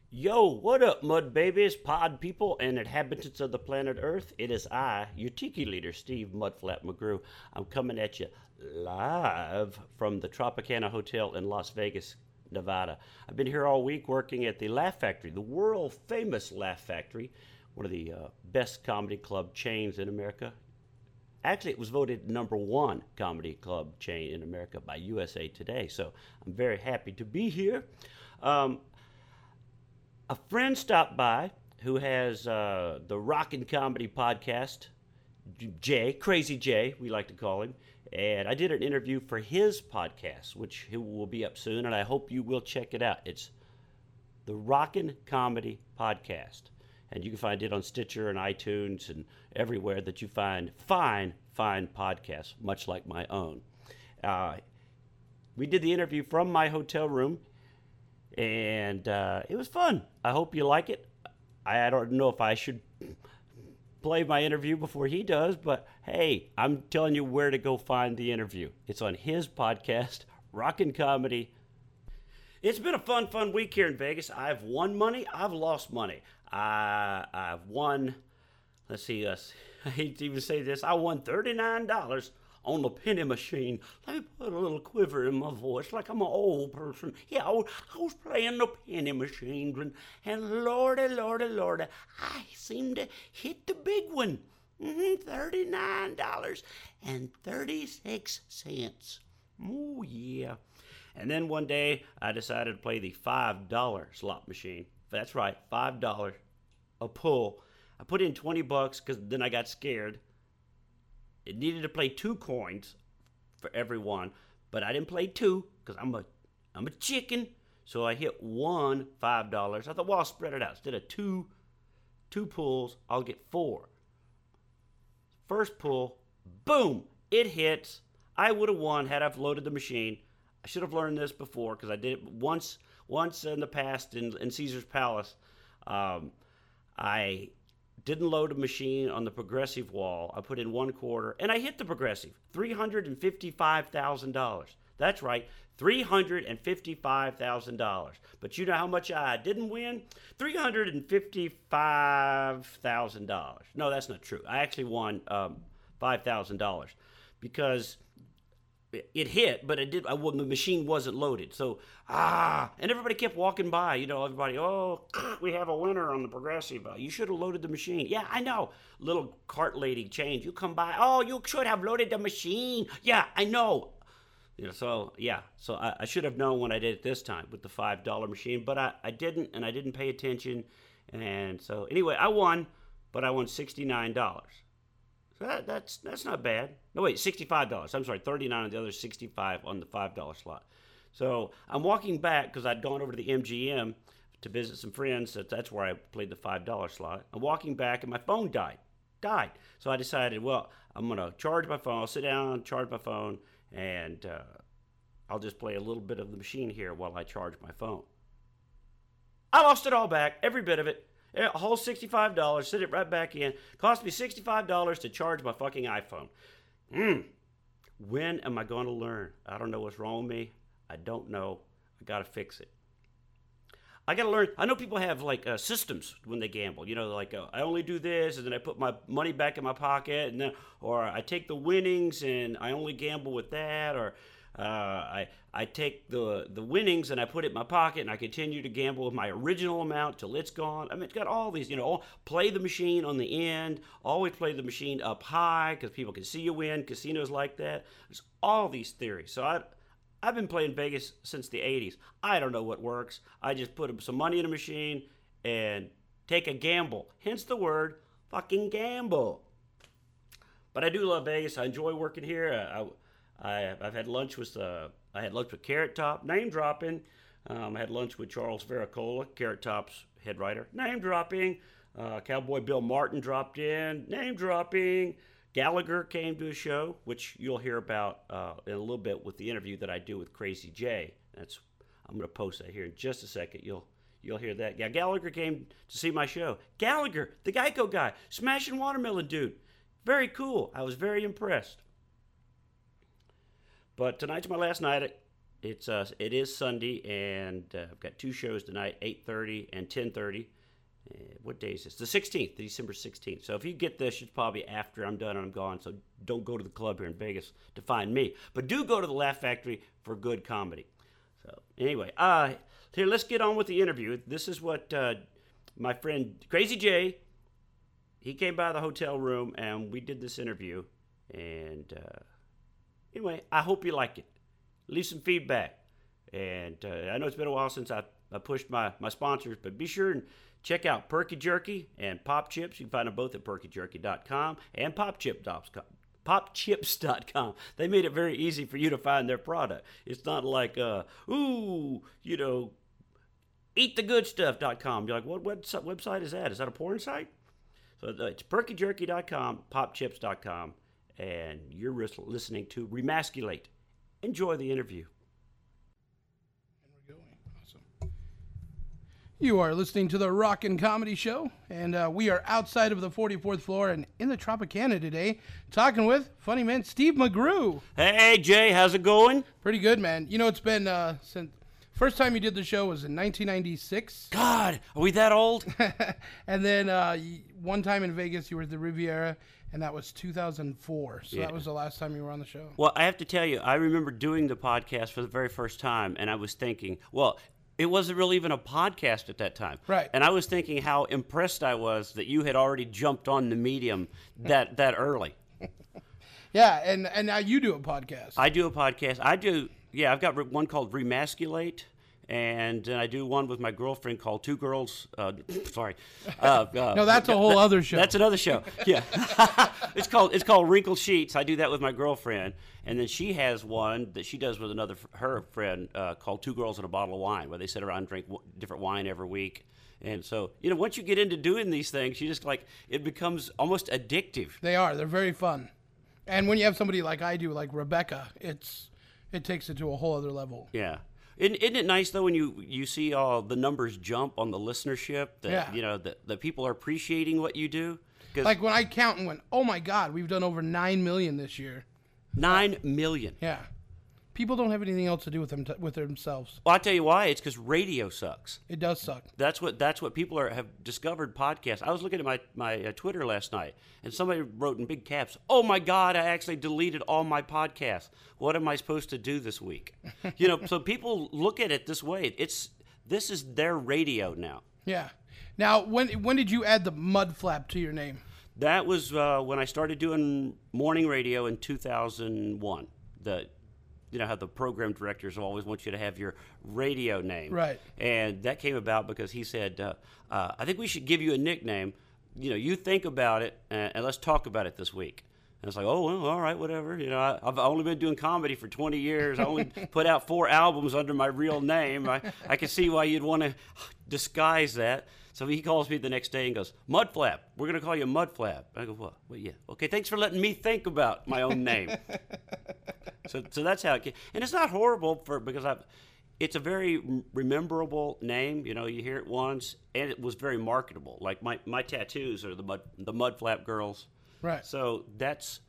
Yo, what up, mud babies, pod people, and inhabitants of the planet Earth? It is I, your tiki leader, Steve Mudflap McGrew. I'm coming at you live from the Tropicana Hotel in Las Vegas, Nevada. I've been here all week working at the Laugh Factory, the world famous Laugh Factory, one of the best comedy club chains in America. Actually, it was voted number one comedy club chain in America by USA Today, so I'm very happy to be here. Um, a friend stopped by who has the Rockin' Comedy podcast, Jay, Crazy Jay, we like to call him. And I did an interview for his podcast, which will be up soon, and I hope you will check it out. It's the Rockin' Comedy podcast. And you can find it on Stitcher and iTunes and everywhere that you find fine podcasts, much like my own. We did the interview from my hotel room, and it was fun. I hope you like it. I don't know if I should play my interview before he does, but hey, I'm telling you where to go find the interview. It's on his podcast, Rockin' Comedy. It's been a fun week here in Vegas. I've won money. I've lost money. I've won, let's see, I hate to even say this, I won $39 on the penny machine. Let me put a little quiver in my voice like I'm an old person. Yeah, I was playing the penny machine, and lordy, I seemed to hit the big one. $39.36. Oh, yeah. And then one day, I decided to play the $5 slot machine. That's right, $5 a pull. I put in $20 because then I got scared. It needed to play 2 coins for every one, but I didn't play 2 because I'm a chicken. So I hit one $5. I thought, well, I'll spread it out. Instead of two pulls, I'll get 4. First pull, boom, it hits. I would have won had I loaded the machine. I should have learned this before because I did it once in the past in Caesar's Palace. I didn't load a machine on the progressive wall. I put in 1 quarter, and I hit the progressive. $355,000. That's right, $355,000. But you know how much I didn't win? $355,000. No, that's not true. I actually won $5,000 because it hit, but the machine wasn't loaded. So, and everybody kept walking by. Everybody, we have a winner on the progressive. You should have loaded the machine. Yeah, I know. Little cart lady change. You come by. Oh, you should have loaded the machine. Yeah, I know. So I should have known when I did it this time with the $5 machine, but I didn't, and I didn't pay attention. And so anyway, I won, but I won $69. So that's not bad. No, wait, $65. I'm sorry, $39 on the other, $65 on the $5 slot. So I'm walking back because I'd gone over to the MGM to visit some friends. That's where I played the $5 slot. I'm walking back and my phone died. So I decided, well, I'm going to charge my phone. I'll sit down, charge my phone, and I'll just play a little bit of the machine here while I charge my phone. I lost it all back, every bit of it. A whole $65, sit it right back in. Cost me $65 to charge my fucking iPhone. When am I going to learn? I don't know what's wrong with me. I don't know. I got to fix it. I got to learn. I know people have systems when they gamble. I only do this, and then I put my money back in my pocket, and then, or I take the winnings and I only gamble with that, or I take the winnings and I put it in my pocket and I continue to gamble with my original amount till it's gone. I mean, it's got all these, play the machine on the end, always play the machine up high because people can see you win, casinos like that. There's all these theories. So I've been playing Vegas since the 80s. I don't know what works. I just put some money in a machine and take a gamble. Hence the word fucking gamble. But I do love Vegas. I enjoy working here. I've had lunch with Carrot Top, name dropping. I had lunch with Charles Veracola, Carrot Top's head writer, name dropping. Cowboy Bill Martin dropped in, name dropping. Gallagher came to a show, which you'll hear about in a little bit with the interview that I do with Crazy Jay. I'm going to post that here in just a second. You'll hear that. Yeah, Gallagher came to see my show. Gallagher, the Geico guy, smashing watermelon dude. Very cool. I was very impressed. But tonight's my last night It is Sunday, and I've got 2 shows tonight, 8:30 and 10:30. What day is this? The 16th, December 16th. So if you get this, it's probably after I'm done and I'm gone. So don't go to the club here in Vegas to find me. But do go to the Laugh Factory for good comedy. So anyway, here, let's get on with the interview. This is what my friend Crazy Jay, he came by the hotel room and we did this interview. And anyway, I hope you like it. Leave some feedback. And I know it's been a while since I pushed my sponsors, but be sure and check out Perky Jerky and Pop Chips. You can find them both at perkyjerky.com and popchips.com. They made it very easy for you to find their product. It's not like, eatthegoodstuff.com. You're like, what website is that? Is that a porn site? So it's perkyjerky.com, popchips.com, and you're listening to Remasculate. Enjoy the interview. You are listening to the Rockin' Comedy Show, and we are outside of the 44th floor and in the Tropicana today, talking with funny man Steve McGrew. Hey, Jay, how's it going? Pretty good, man. You know, it's been since first time you did the show was in 1996. God, are we that old? And then one time in Vegas, you were at the Riviera, and that was 2004. So that was the last time you were on the show. Well, I have to tell you, I remember doing the podcast for the very first time, and I was thinking, well, it wasn't really even a podcast at that time. Right. And I was thinking how impressed I was that you had already jumped on the medium that early. Yeah, and now you do a podcast. I do a podcast. I've got one called Remasculate, and then I do one with my girlfriend called Two Girls. Sorry. No, that's a whole other show. That's another show. Yeah. It's called Wrinkled Sheets. I do that with my girlfriend, and then she has one that she does with her friend called Two Girls and a Bottle of Wine, where they sit around and drink different wine every week. And so, once you get into doing these things, you just it becomes almost addictive. They're very fun. And when you have somebody like I do, like Rebecca, it takes it to a whole other level. Yeah. Isn't it nice, though, when you see all the numbers jump on the listenership, that, that people are appreciating what you do? Like when I count and went, oh, my God, we've done over 9 million this year. 9 million? Yeah. People don't have anything else to do with themselves. Well, I'll tell you why. It's because radio sucks. It does suck. That's what people have discovered podcasts. I was looking at my Twitter last night, and somebody wrote in big caps, "Oh my God, I actually deleted all my podcasts. What am I supposed to do this week?" So people look at it this way. This is their radio now. Yeah. Now, when did you add the mud flap to your name? That was when I started doing morning radio in 2001. How the program directors always want you to have your radio name. Right. And that came about because he said, I think we should give you a nickname. You think about it, and let's talk about it this week. And it's like, oh, well, all right, whatever. I've only been doing comedy for 20 years. I only put out 4 albums under my real name. I can see why you'd want to disguise that. So he calls me the next day and goes, Mudflap, we're going to call you Mudflap. I go, what? Well, yeah. Okay, thanks for letting me think about my own name. So that's how it came. And it's not horrible because it's a very rememberable name. You hear it once, and it was very marketable. Like my tattoos are the Mudflap Girls. Right. So that's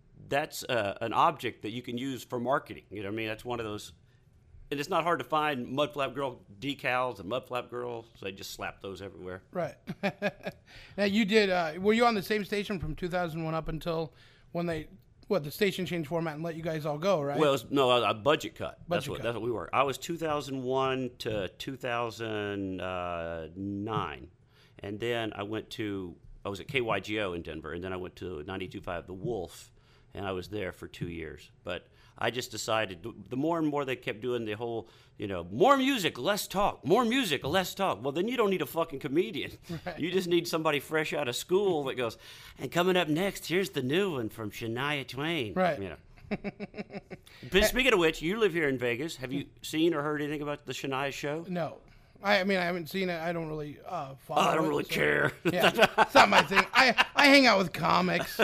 an object that you can use for marketing. That's one of those. And it's not hard to find Mudflap Girl decals and Mudflap Girl, so they just slap those everywhere. Right. Now you did. Were you on the same station from 2001 up until when the station changed format and let you guys all go, right? Well, a budget cut. That's what we were. I was 2001 to 2009, and then I was at KYGO in Denver, and then I went to 92.5 The Wolf, and I was there for 2 years. But I just decided the more and more they kept doing the whole, more music, less talk, more music, less talk. Well, then you don't need a fucking comedian. Right. You just need somebody fresh out of school that goes, and coming up next, here's the new one from Shania Twain. Right. But speaking of which, you live here in Vegas. Have you seen or heard anything about the Shania show? No. I haven't seen it. I don't really follow it. I don't really care. Yeah, it's not my thing. I hang out with comics.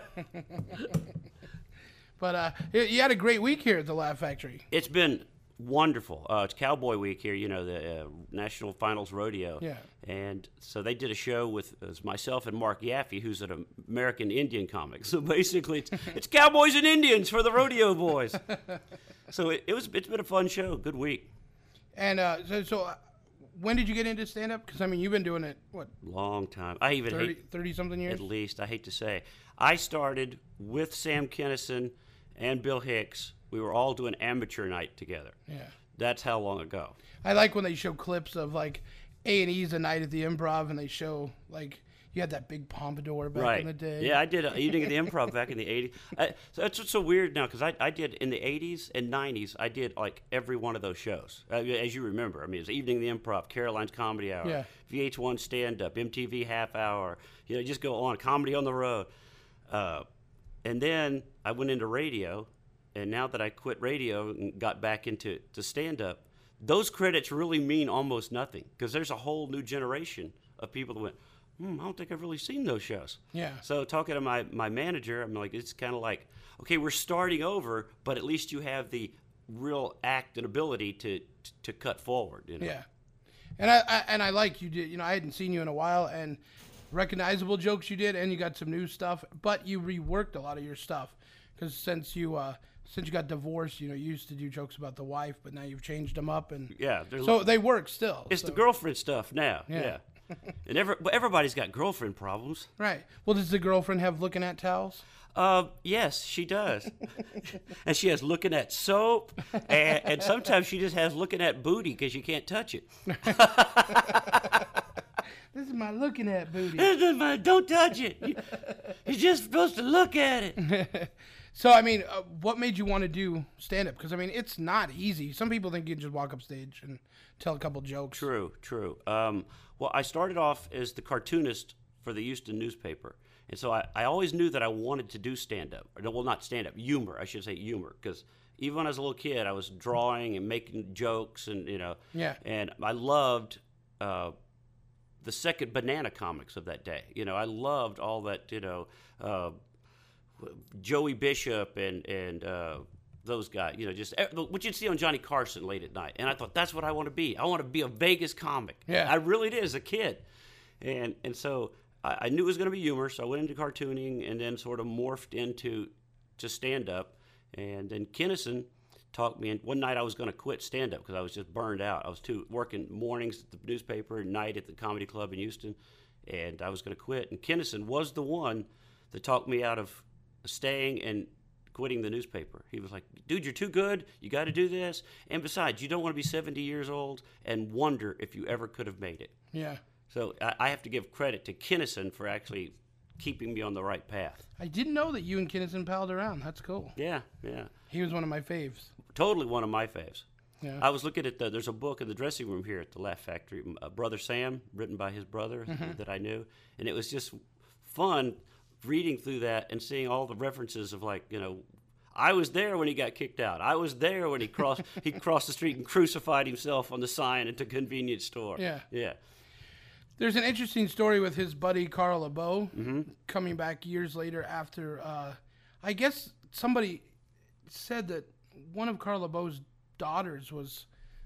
But you had a great week here at the Laugh Factory. It's been wonderful. It's Cowboy Week here, the National Finals Rodeo. Yeah. And so they did a show with myself and Mark Yaffe, who's an American Indian comic. So basically, it's Cowboys and Indians for the rodeo boys. So it's been a fun show. Good week. And when did you get into stand-up? Because, I mean, you've been doing it, what? Long time. I even 30-something years? At least, I hate to say. I started with Sam Kinison and Bill Hicks. We were all doing amateur night together. Yeah. That's how long ago. I like when they show clips of, like, A&E's a night at the Improv, and they show, like, you had that big pompadour back in the day. Yeah, I did an evening at the Improv back in the 80s. So that's what's so weird now, because I did, in the 80s and 90s, I did, like, every one of those shows. As you remember, I mean, it was Evening at the Improv, Caroline's Comedy Hour, VH1 Stand-Up, MTV Half Hour, just go on, Comedy on the Road. And then I went into radio, and now that I quit radio and got back into stand-up, those credits really mean almost nothing, because there's a whole new generation of people that went, I don't think I've really seen those shows. Yeah. So talking to my manager, I'm like, it's kind of like, okay, we're starting over, but at least you have the real act and ability to cut forward. Yeah. And I like you did. I hadn't seen you in a while, and recognizable jokes you did, and you got some new stuff, but you reworked a lot of your stuff, because since you got divorced, you used to do jokes about the wife, but now you've changed them up, and so they work still. It's the girlfriend stuff now. Yeah. And everybody's got girlfriend problems. Right. Well, does the girlfriend have looking at towels? Yes, she does. And she has looking at soap, and sometimes she just has looking at booty because you can't touch it. This is my looking at booty. Don't touch it. You're just supposed to look at it. So, I mean, what made you want to do stand-up? Because, I mean, it's not easy. Some people think you can just walk up stage and tell a couple jokes. True. Well, I started off as the cartoonist for the Houston newspaper. And so I always knew that I wanted to do stand-up. Well, not stand-up, humor. I should say humor. Because even when I was a little kid, I was drawing and making jokes and, Yeah. And I loved the second Banana comics of that day. I loved all that, Joey Bishop and those guys, just what you'd see on Johnny Carson late at night. And I thought, that's what I want to be. I want to be a Vegas comic. Yeah. I really did as a kid. And so I knew it was going to be humor, so I went into cartooning and then sort of morphed into stand-up. And then Kinison talked me, and one night I was going to quit stand-up because I was just burned out. I was working mornings at the newspaper and night at the comedy club in Houston, and I was going to quit. And Kinison was the one that talked me out of staying and quitting the newspaper. He was like, dude, you're too good. You got to do this. And besides, you don't want to be 70 years old and wonder if you ever could have made it. Yeah. So I have to give credit to Kinison for actually keeping me on the right path. I didn't know that you and Kinison palled around. That's cool. Yeah. He was one of my faves. Totally one of my faves. Yeah. I was looking at there's a book in the dressing room here at the Laugh Factory, Brother Sam, written by his brother that I knew. And it was just fun reading through that and seeing all the references of, like, I was there when he got kicked out. I was there when he crossed the street and crucified himself on the sign at the convenience store. Yeah. There's an interesting story with his buddy Carl LeBeau coming back years later after, I guess somebody said that one of Carl LeBeau's daughters was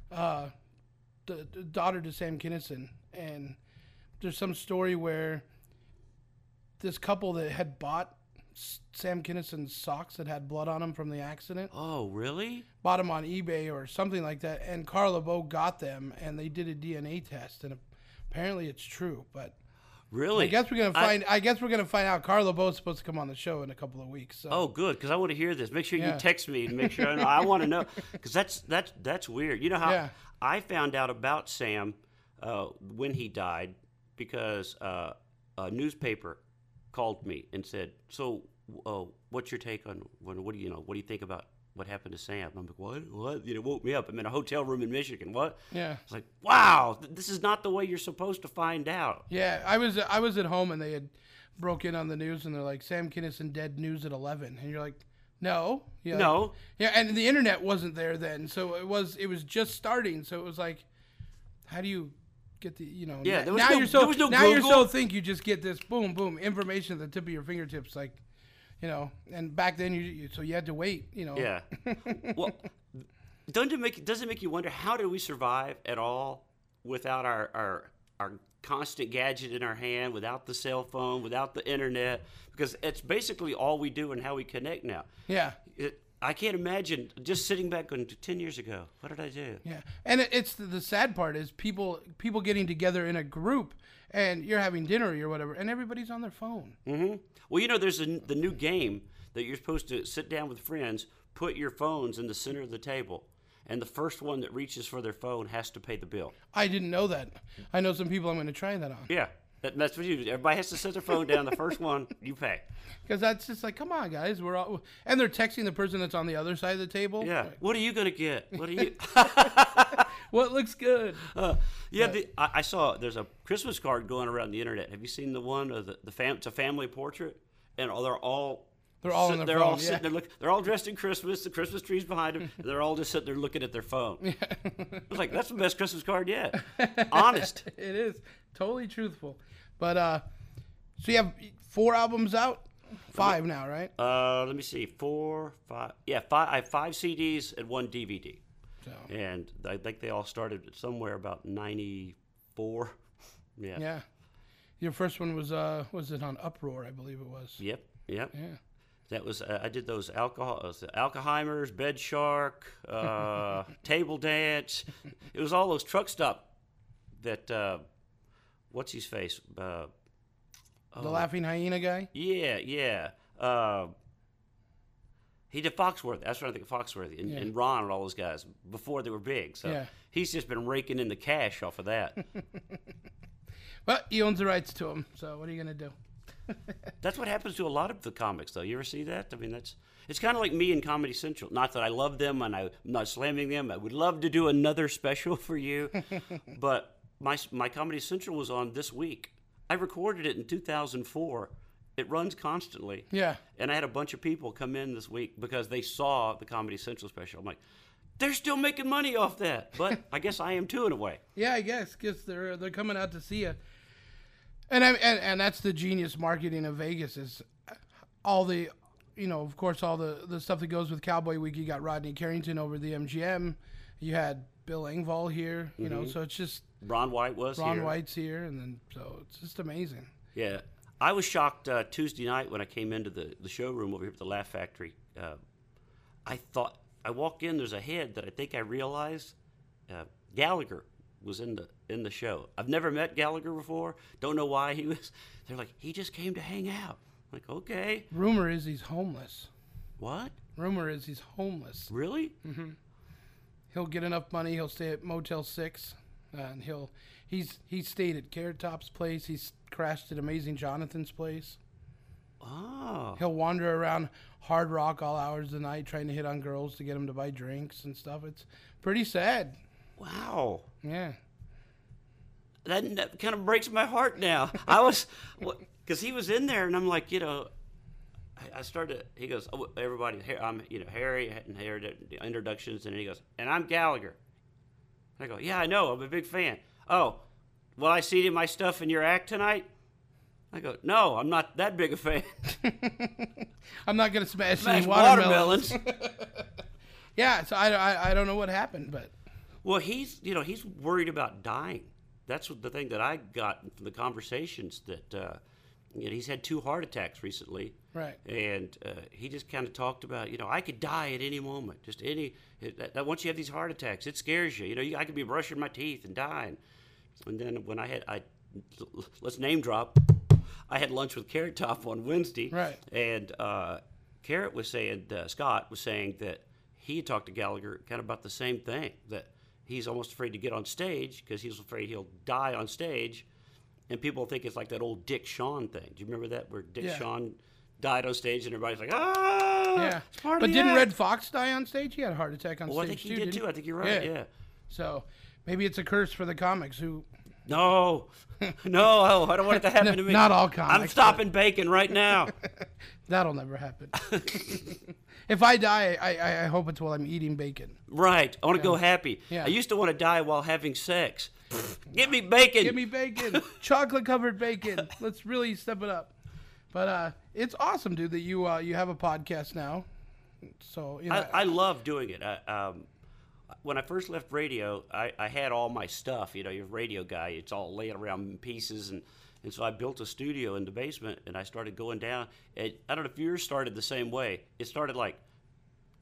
the daughter to Sam Kinison. And there's some story where this couple that had bought Sam Kinison's socks that had blood on them from the accident. Oh, really? Bought them on eBay or something like that. And Carl LeBeau got them, and they did a DNA test, and apparently it's true. But really, I guess we're gonna find out. Carl LeBeau's supposed to come on the show in a couple of weeks. So. Oh, good, because I want to hear this. Make sure you text me and make sure I know. I want to know, because that's weird. You know how I found out about Sam when he died, because a newspaper called me and said, so what's your take on what do you think about what happened to Sam? I'm like, what? Woke me up. I'm in a hotel room in Michigan. What? Yeah. It's like, wow, this is not the way you're supposed to find out. Yeah, I was at home and they had broke in on the news and they're like, Sam Kinison dead, news at 11, and you're like, no. No. Yeah, and the internet wasn't there then, so it was just starting. So it was like, how do you get the there was no now Google. you're so think you just get this boom information at the tip of your fingertips, like, and back then you had to wait. Yeah. Well, does it make you wonder, how did we survive at all without our constant gadget in our hand, without the cell phone, without the internet? Because it's basically all we do and how we connect now. Yeah. I can't imagine just sitting back going 10 years ago. What did I do? Yeah, and it's the sad part is people getting together in a group, and you're having dinner or whatever, and everybody's on their phone. Mm-hmm. Well, there's the new game that you're supposed to sit down with friends, put your phones in the center of the table, and the first one that reaches for their phone has to pay the bill. I didn't know that. I know some people I'm going to try that on. Yeah, that's what you do. Everybody has to set their phone down. The first one, you pay. Because that's just like, come on, guys, we're all, and they're texting the person that's on the other side of the table. Yeah. Like, What are you gonna get? What are you? what looks good? I saw there's a Christmas card going around the internet. Have you seen the one of it's a family portrait, and they're all on their they're phone. all sitting there they're all dressed in Christmas. The Christmas tree's behind them, and they're all just sitting there looking at their phone. Yeah. I was like, that's the best Christmas card yet. Honest. It is totally truthful. But so you have 4 albums out, 5 now, right? Let me see, 4, 5. Yeah, 5. I have 5 CDs and 1 DVD. So. And I think they all started somewhere about 94. Yeah. Yeah. Your first one was it on Uproar? I believe it was. Yep. Yeah. That was I did those Alkaheimers, Bed Shark, Table Dance. It was all those truck stop that what's his face? The Laughing Hyena guy. Yeah. He did Foxworthy. That's what I think of Foxworthy and Ron and all those guys before they were big. So he's just been raking in the cash off of that. But he owns the rights to them. So what are you gonna do? That's what happens to a lot of the comics, though. You ever see that? I mean, it's kind of like me and Comedy Central. Not that I love them and I'm not slamming them. I would love to do another special for you, but my Comedy Central was on this week. I recorded it in 2004. It runs constantly. Yeah. And I had a bunch of people come in this week because they saw the Comedy Central special. I'm like, they're still making money off that, but I guess I am too in a way. Yeah, I guess because they're coming out to see you. And that's the genius marketing of Vegas is all the, of course, all the stuff that goes with Cowboy Week. You got Rodney Carrington over the MGM. You had Bill Engvall here, so it's just. Ron White was here. Ron White's here, and then so it's just amazing. Yeah. I was shocked Tuesday night when I came into the showroom over here at the Laugh Factory. I thought, I walked in, there's a head that I think I realized Gallagher was in the show. I've never met Gallagher before. Don't know why he was. They're like, he just came to hang out. I'm like, okay. Rumor is he's homeless. What? Rumor is he's homeless. Really? Mm-hmm. He'll get enough money. He'll stay at Motel 6, and he's stayed at Carrot Top's place. He's crashed at Amazing Jonathan's place. Oh. He'll wander around Hard Rock all hours of the night trying to hit on girls to get them to buy drinks and stuff. It's pretty sad. Wow. Yeah. That kind of breaks my heart now. I was, because he was in there, and I'm like, I started. He goes, oh, everybody, I'm, Harry, and Harry introductions, and he goes, and I'm Gallagher. I go, yeah, I know, I'm a big fan. Oh, will I see my stuff in your act tonight? I go, no, I'm not that big a fan. I'm not gonna smash any watermelons. Yeah, so I don't know what happened, but. Well, he's worried about dying. That's the thing that I got from the conversations that he's had 2 heart attacks recently. Right. And he just kind of talked about, I could die at any moment. Just once you have these heart attacks, it scares you. I could be brushing my teeth and dying. And then when let's name drop, I had lunch with Carrot Top on Wednesday. Right. And Carrot was saying, Scott was saying that he had talked to Gallagher kind of about the same thing, that he's almost afraid to get on stage because he's afraid he'll die on stage. And people think it's like that old Dick Shawn thing. Do you remember that, where Dick Shawn died on stage and everybody's like, ah! Yeah. But didn't Red Fox die on stage? He had a heart attack on stage, I think he did too. I think you're right, yeah. So maybe it's a curse for the comics who... No, I don't want it to happen to me. Not all comics. I'm stopping bacon right now. That'll never happen. If I die, I hope it's while I'm eating bacon. Right. I want to go happy. Yeah. I used to want to die while having sex. Give me bacon. Give me bacon. Chocolate-covered bacon. Let's really step it up. But it's awesome, dude, that you have a podcast now. So I love doing it. When I first left radio, I had all my stuff. You're a radio guy. It's all laying around in pieces. And so I built a studio in the basement, and I started going down. And I don't know if yours started the same way. It started like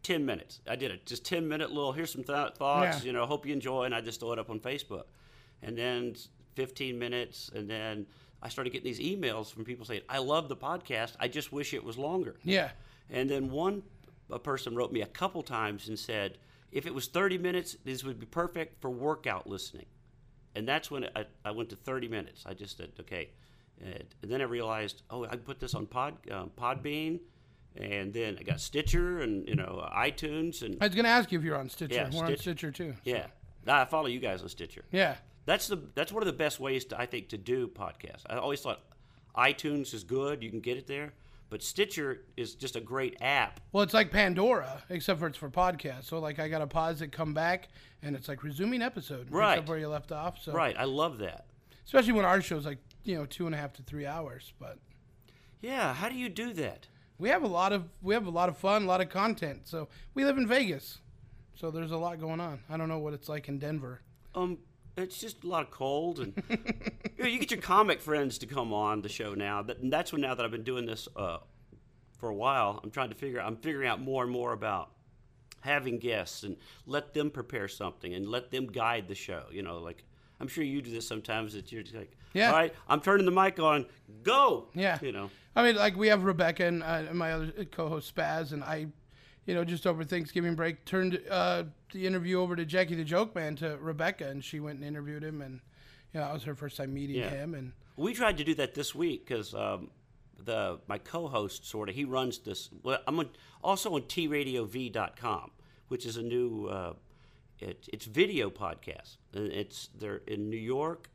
10 minutes. I did it just 10-minute little. Here's some thoughts. Yeah. Hope you enjoy, and I just throw it up on Facebook, and then 15 minutes, and then I started getting these emails from people saying, "I love the podcast. I just wish it was longer." Yeah. And then a person wrote me a couple times and said, "If it was 30 minutes, this would be perfect for workout listening." And that's when I went to 30 minutes. I just said, okay. And then I realized, I can put this on Podbean, and then I got Stitcher and iTunes, and I was going to ask you if you're on Stitcher. Yeah, We're on Stitcher too. So. yeah, I follow you guys on Stitcher. Yeah. That's one of the best ways I think to do podcasts. I always thought iTunes is good; you can get it there, but Stitcher is just a great app. Well, it's like Pandora, except for it's for podcasts. So like I got to pause it, come back, and it's like resuming episode. Right. Except where you left off. So. Right, I love that. Especially when our show's like 2.5 to 3 hours, but. Yeah, how do you do that? We have a lot of fun, a lot of content. So we live in Vegas, so there's a lot going on. I don't know what it's like in Denver. It's just a lot of cold, and you get your comic friends to come on the show now. And that's when now that I've been doing this for a while, I'm figuring out more and more about having guests and let them prepare something and let them guide the show. Like I'm sure you do this sometimes. That you're just like, yeah. All right, I'm turning the mic on, go. Yeah. I mean, like we have Rebecca and my other co-host Spaz, and I, just over Thanksgiving break, turned the interview over to Jackie the Joke Man to Rebecca, and she went and interviewed him, and that was her first time meeting him. And we tried to do that this week because my co-host he runs this. Well, I'm also on TRadioV.com, which is a new it's video podcast. They're in New York,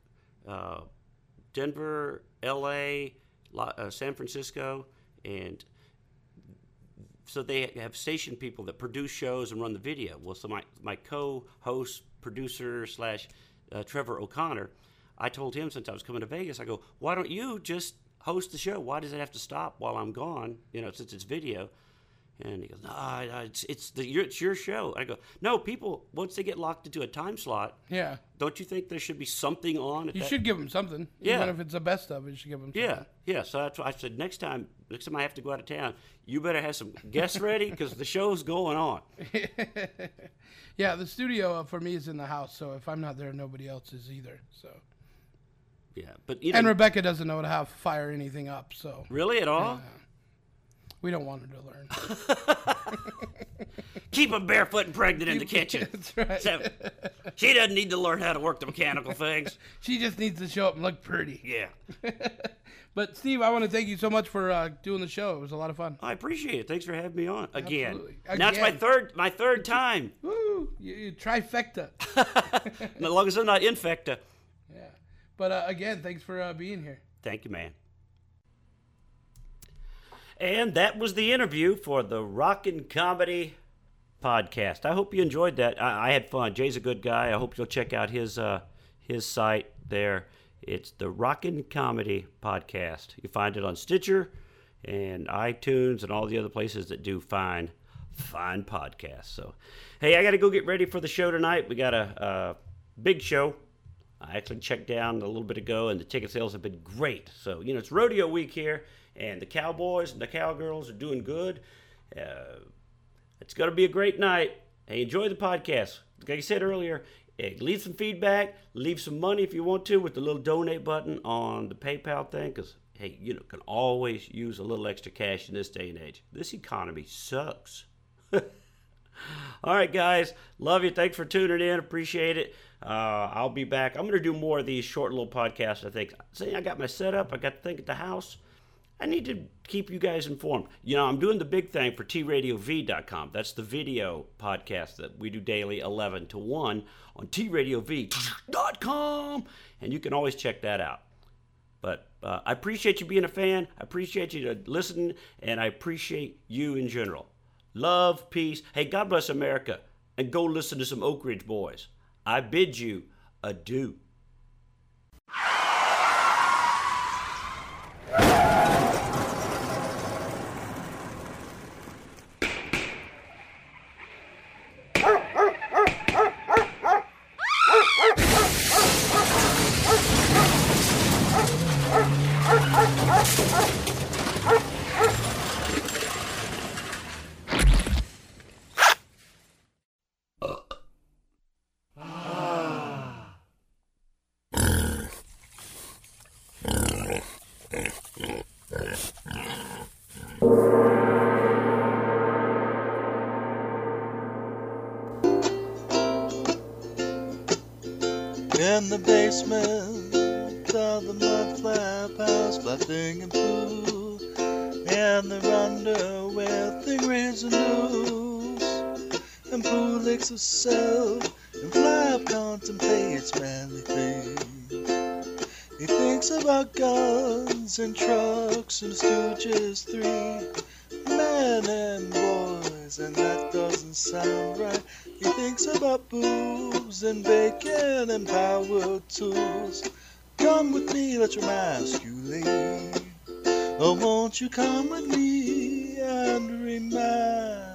Denver, L.A., San Francisco, and so they have station people that produce shows and run the video. Well, so my co-host, producer / Trevor O'Connor, I told him since I was coming to Vegas, I go, why don't you just host the show? Why does it have to stop while I'm gone? Since it's video. And he goes, no, it's your show. I go, no, people, once they get locked into a time slot, don't you think there should be something on? You should give them something. Yeah. Even if it's the best of it, you should give them something. Yeah. So that's why I said, next time I have to go out of town, you better have some guests ready because the show's going on. Yeah, the studio for me is in the house, so if I'm not there, nobody else is either. So. Yeah, but and Rebecca doesn't know how to fire anything up, so. Really, at all? We don't want her to learn. Keep them barefoot and pregnant in the kitchen. That's right. So, she doesn't need to learn how to work the mechanical things. She just needs to show up and look pretty. Yeah. But, Steve, I want to thank you so much for doing the show. It was a lot of fun. I appreciate it. Thanks for having me on again. Absolutely. Now it's my third time. Woo! You trifecta. As long as I'm not infecta. Yeah. But, again, thanks for being here. Thank you, man. And that was the interview for the Rockin' Comedy podcast. I hope you enjoyed that. I had fun. Jay's a good guy. I hope you'll check out his site there. It's the Rockin' Comedy podcast. You find it on Stitcher and iTunes and all the other places that do fine podcasts. So, hey, I got to go get ready for the show tonight. We got a big show. I actually checked down a little bit ago, and the ticket sales have been great. So, it's rodeo week here. And the cowboys and the cowgirls are doing good. It's going to be a great night. Hey, enjoy the podcast. Like I said earlier, leave some feedback, leave some money if you want to with the little donate button on the PayPal thing. Because, hey, can always use a little extra cash in this day and age. This economy sucks. All right, guys. Love you. Thanks for tuning in. Appreciate it. I'll be back. I'm going to do more of these short little podcasts, I think. See, I got my setup. I got the thing at the house. I need to keep you guys informed. I'm doing the big thing for TRadioV.com. That's the video podcast that we do daily 11 to 1 on TRadioV.com. And you can always check that out. But I appreciate you being a fan. I appreciate you listening. And I appreciate you in general. Love, peace. Hey, God bless America. And go listen to some Oak Ridge Boys. I bid you adieu. In the basement of the mud flap house, flapping and poo, and they're under where thing rains and news, and Pooh licks herself, and Flap contemplates manly things. He thinks about guns and trucks and Stooges 3, men and boys, and that doesn't sound right. He thinks about boobs and bacon and power tools. Come with me, let's remasculate. Oh, won't you come with me and remasculate?